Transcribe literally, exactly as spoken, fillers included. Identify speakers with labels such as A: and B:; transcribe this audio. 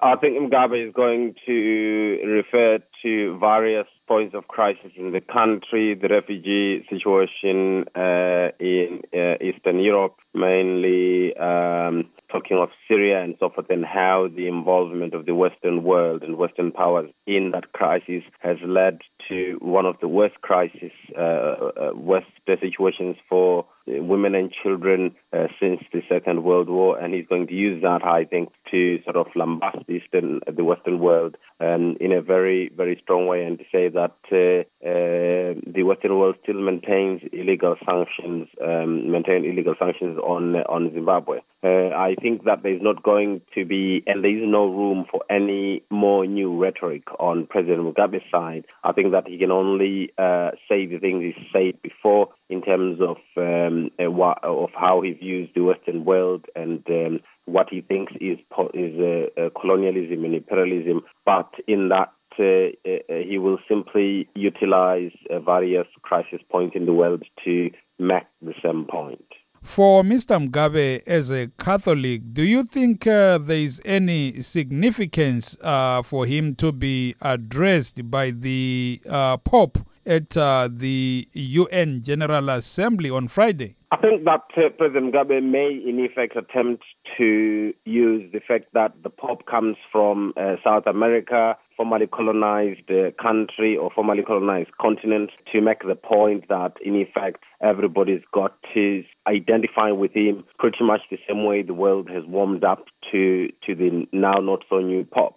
A: I think Mugabe is going to refer to various points of crisis in the country, the refugee situation uh, in uh, Eastern Europe, mainly um, talking of Syria and so forth, and how the involvement of the Western world and Western powers in that crisis has led to one of the worst crises, uh, uh, worst situations for women and children uh, since the Second World War, and he's going to use that, I think, to sort of lambast the Eastern, the Western world um, in a very, very strong way, and to say that uh, uh, the Western world still maintains illegal sanctions, um, maintain illegal sanctions on on Zimbabwe. Uh, I think that there's not going to be, and there is no room for any more new rhetoric on President Mugabe's side. I think that he can only uh, say the things he said before in terms of um, uh, what, of how he views the Western world and um, what he thinks is is uh, uh, colonialism and imperialism. But in that, uh, uh, he will simply utilize uh, various crisis points in the world to make the same point.
B: For Mister Mugabe, as a Catholic, do you think uh, there is any significance uh, for him to be addressed by the uh, Pope at uh, the U N General Assembly on Friday?
A: I think that uh, President Mugabe may, in effect, attempt to use the fact that the Pope comes from uh, South America, formerly colonized uh, country or formerly colonized continent, to make the point that, in effect, everybody's got to identify with him pretty much the same way the world has warmed up to, to the now not so new Pope.